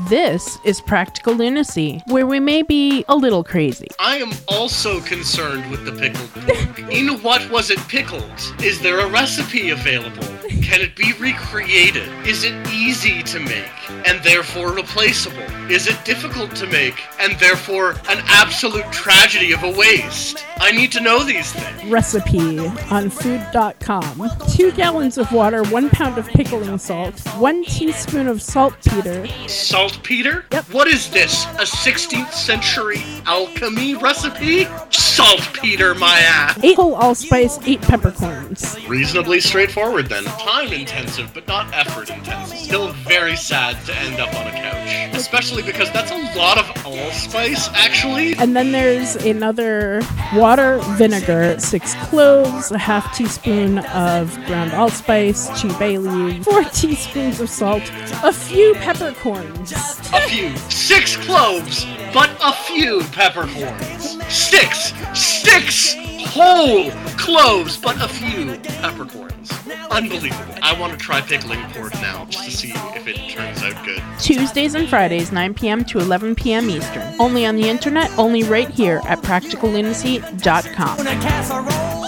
This is Practical Lunacy, where we may be a little crazy. I am also concerned with the pickled pork. In what was it pickled? Is there a recipe available? Can it be recreated? Is it easy to make and therefore replaceable? Is it difficult to make and therefore an absolute tragedy of a waste? I need to know these things. Recipe on food.com. 2 gallons of water, 1 pound of pickling salt, 1 teaspoon of saltpeter. Saltpeter? Yep. What is this? A 16th century alchemy recipe? Saltpeter, my ass. 8 whole allspice, 8 peppercorns. Reasonably straightforward then. Time intensive, but not effort intensive. Still very sad to end up on a couch. Especially because that's a lot of allspice, actually. And then there's another water, vinegar, 6 cloves, a half teaspoon of ground allspice, 2 bay leaves, 4 teaspoons of salt, a few peppercorns. A few. 6 cloves, but a few peppercorns. 6 whole cloves, but a few peppercorns. Unbelievable. I want to try pickling pork now, just to see if it turns out good. Tuesdays and Fridays, 9 p.m. to 11 p.m. Eastern. Only on the internet, only right here at practicallunacy.com.